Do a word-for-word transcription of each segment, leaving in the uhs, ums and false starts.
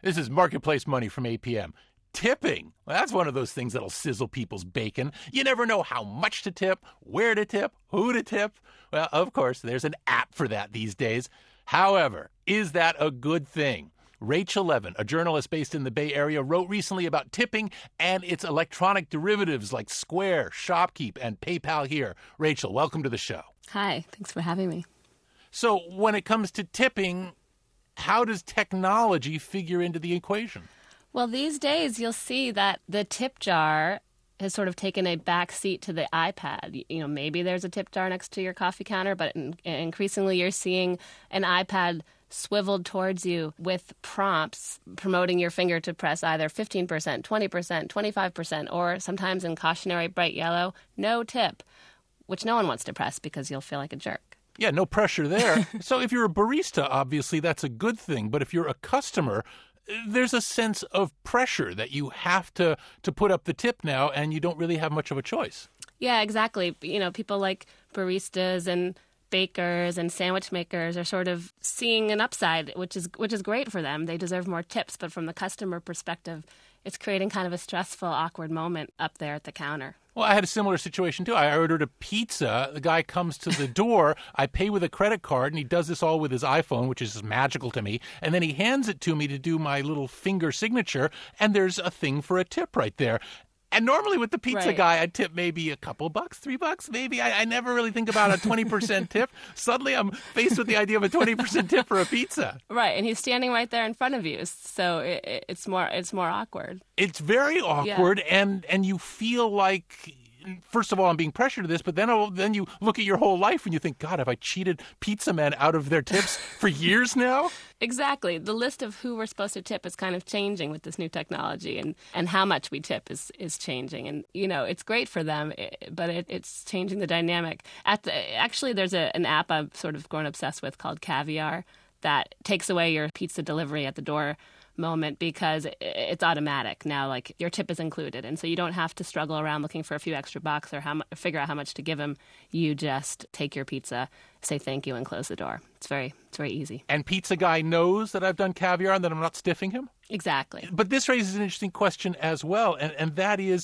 This is Marketplace Money from A P M. Tipping. Well, that's one of those things that'll sizzle people's bacon. You never know how much to tip, where to tip, who to tip. Well, of course, there's an app for that these days. However, is that a good thing? Rachel Levin, a journalist based in the Bay Area, wrote recently about tipping and its electronic derivatives like Square, ShopKeep, and PayPal here. Rachel, welcome to the show. Hi, thanks for having me. So when it comes to tipping, how does technology figure into the equation? Well, these days you'll see that the tip jar has sort of taken a back seat to the iPad. You know, maybe there's a tip jar next to your coffee counter, but in- increasingly you're seeing an iPad swiveled towards you with prompts promoting your finger to press either fifteen percent, twenty percent, twenty-five percent, or sometimes in cautionary bright yellow, no tip, which no one wants to press because you'll feel like a jerk. Yeah, no pressure there. So if you're a barista, obviously that's a good thing. But if you're a customer, there's a sense of pressure that you have to, to put up the tip now, and you don't really have much of a choice. Yeah, exactly. You know, people like baristas and bakers and sandwich makers are sort of seeing an upside, which is which is great for them. They deserve more tips. But from the customer perspective, it's creating kind of a stressful, awkward moment up there at the counter. Well, I had a similar situation, too. I ordered a pizza. The guy comes to the door. I pay with a credit card, and he does this all with his iPhone, which is magical to me. And then he hands it to me to do my little finger signature, and there's a thing for a tip right there. And normally with the pizza right. guy, I'd tip maybe a couple bucks, three bucks, maybe. I, I never really think about a twenty percent tip. Suddenly I'm faced with the idea of a twenty percent tip for a pizza. Right, and he's standing right there in front of you, so it, it's more it's more awkward. It's very awkward, yeah. and, and you feel like, first of all, I'm being pressured to this, but then oh, then you look at your whole life and you think, God, have I cheated pizza men out of their tips for years now? Exactly. The list of who we're supposed to tip is kind of changing with this new technology, and, and how much we tip is, is changing. And, you know, it's great for them, but it, it's changing the dynamic. At the Actually, there's a, an app I've sort of grown obsessed with called Caviar that takes away your pizza delivery at the door moment because it's automatic now. Like, your tip is included, and so you don't have to struggle around looking for a few extra bucks or how mu- figure out how much to give them. You just take your pizza, say thank you, and close the door. It's very it's very easy. And pizza guy knows that I've done Caviar and that I'm not stiffing him? Exactly. But this raises an interesting question as well, and, and that is,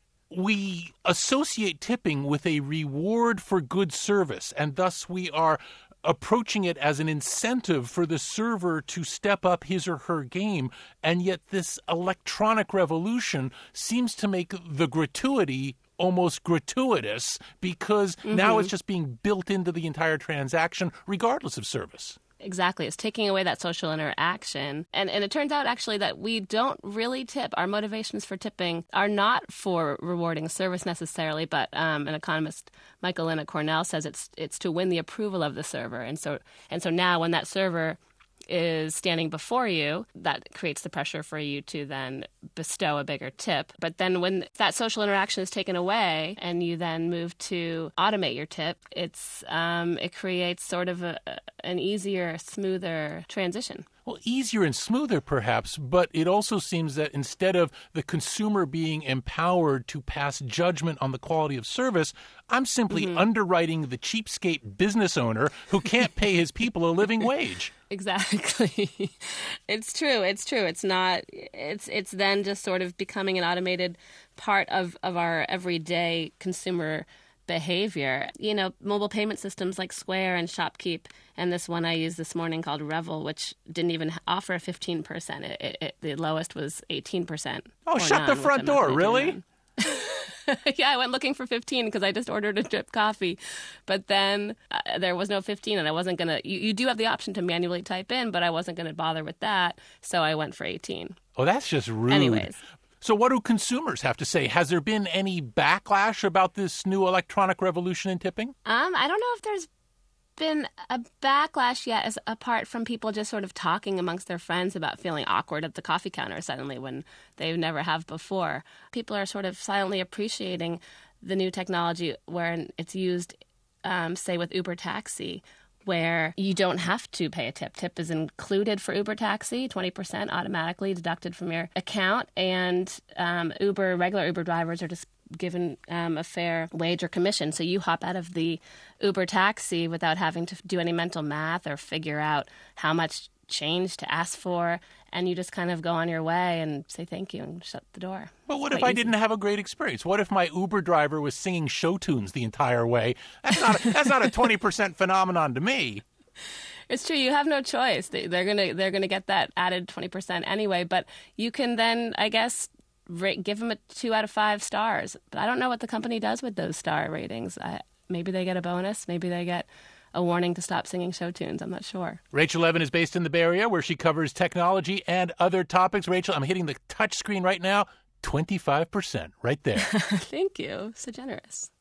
we associate tipping with a reward for good service, and thus we are approaching it as an incentive for the server to step up his or her game. And yet this electronic revolution seems to make the gratuity almost gratuitous because mm-hmm. now it's just being built into the entire transaction regardless of service. Exactly. It's taking away that social interaction. And and it turns out, actually, that we don't really tip. Our motivations for tipping are not for rewarding service necessarily, but um, an economist, Michael Lynn at Cornell, says it's it's to win the approval of the server. And so and so now when that server is standing before you, that creates the pressure for you to then bestow a bigger tip. But then when that social interaction is taken away and you then move to automate your tip, it's um, it creates sort of a, an easier, smoother transition. Well, easier and smoother, perhaps, but it also seems that instead of the consumer being empowered to pass judgment on the quality of service, I'm simply mm-hmm. underwriting the cheapskate business owner who can't pay his people a living wage. Exactly. It's true. It's true. It's not, it's it's then just sort of becoming an automated part of, of our everyday consumer behavior. You know, mobile payment systems like Square and ShopKeep, and this one I used this morning called Revel, which didn't even offer fifteen percent. It, it, it, the lowest was eighteen percent. Oh, shut the front door, really? Yeah, I went looking for fifteen because I just ordered a drip coffee. But then uh, there was no fifteen, and I wasn't going to... You, you do have the option to manually type in, but I wasn't going to bother with that, so I went for eighteen. Oh, that's just rude. Anyways. So what do consumers have to say? Has there been any backlash about this new electronic revolution in tipping? Um, I don't know if there's been a backlash yet, as apart from people just sort of talking amongst their friends about feeling awkward at the coffee counter suddenly when they never have before. People are sort of silently appreciating the new technology where it's used, um, say, with Uber Taxi, where you don't have to pay a tip. Tip is included for Uber Taxi, twenty percent automatically deducted from your account. And um, Uber, regular Uber drivers are just given um, a fair wage or commission. So you hop out of the Uber Taxi without having to do any mental math or figure out how much change to ask for, and you just kind of go on your way and say thank you and shut the door. But what It's if quite I easy. didn't have a great experience? What if my Uber driver was singing show tunes the entire way? That's not a, that's not a twenty percent phenomenon to me. It's true. You have no choice. They, they're gonna they're gonna get that added twenty percent anyway. But you can then, I guess, rate, give them a two out of five stars. But I don't know what the company does with those star ratings. I, maybe they get a bonus. Maybe they get a warning to stop singing show tunes. I'm not sure. Rachel Evan is based in the Bay Area, where she covers technology and other topics. Rachel, I'm hitting the touch screen right now. twenty-five percent right there. Thank you. So generous.